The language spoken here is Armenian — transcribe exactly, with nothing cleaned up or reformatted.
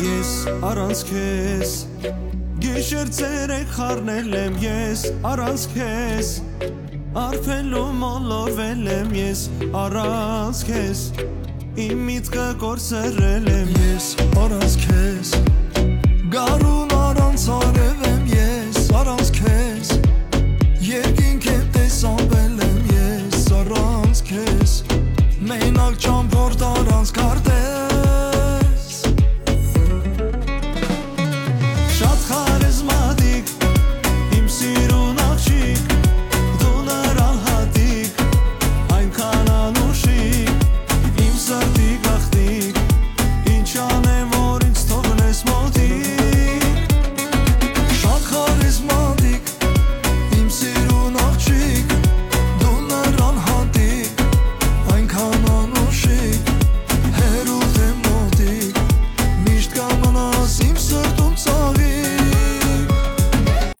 Ես առանց քեզ Գիշեր ցերեկ խառնել եմ ես առանց քեզ Արփելու մոլորվել եմ ես առանց քեզ Իմ միտքը կորցրել եմ ես